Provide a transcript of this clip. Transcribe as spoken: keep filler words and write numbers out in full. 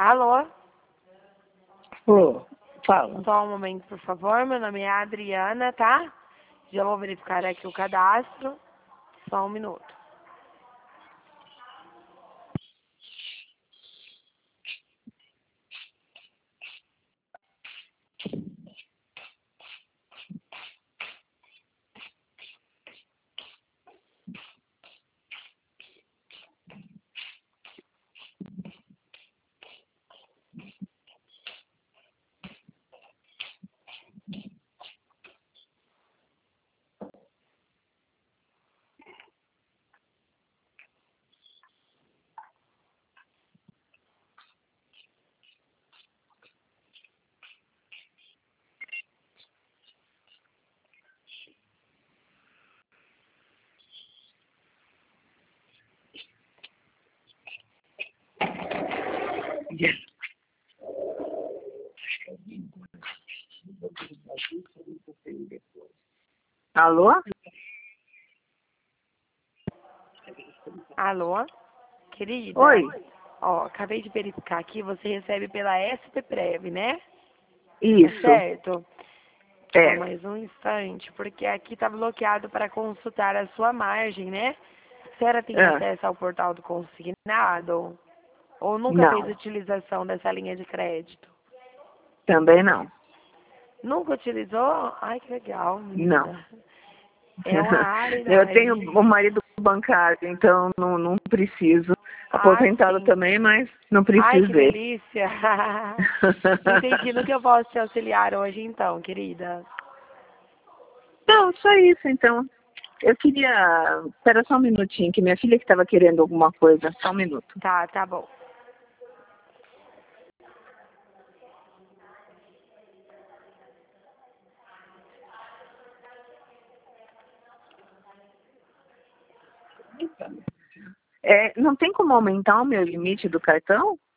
Alô? Ô, fala. Só um momento, por favor. Meu nome é Adriana, tá? Já vou verificar aqui o cadastro. Só um minuto. Alô? Alô? Querida? Oi. Ó, acabei de verificar aqui. Você recebe pela S P Prev, né? Tá Isso. certo? Só É. mais um instante, porque aqui tá bloqueado para consultar a sua margem, né? A senhora tem Ah, acesso ao portal do consignado? Ou nunca fez não. utilização dessa linha de crédito? Também não. Nunca utilizou? Ai, que legal, Não. menina. É uma Eu tenho raridade. um marido bancário, então não, não preciso. Ah, Aposentado sim. também, mas não Ai, preciso que dele. delícia. Entendi. No que eu posso te auxiliar hoje, então, querida? Não, só isso, então. Eu queria... Espera só um minutinho, que minha filha que estava querendo alguma coisa. Só um minuto. Tá, tá bom. É, não tem como aumentar o meu limite do cartão?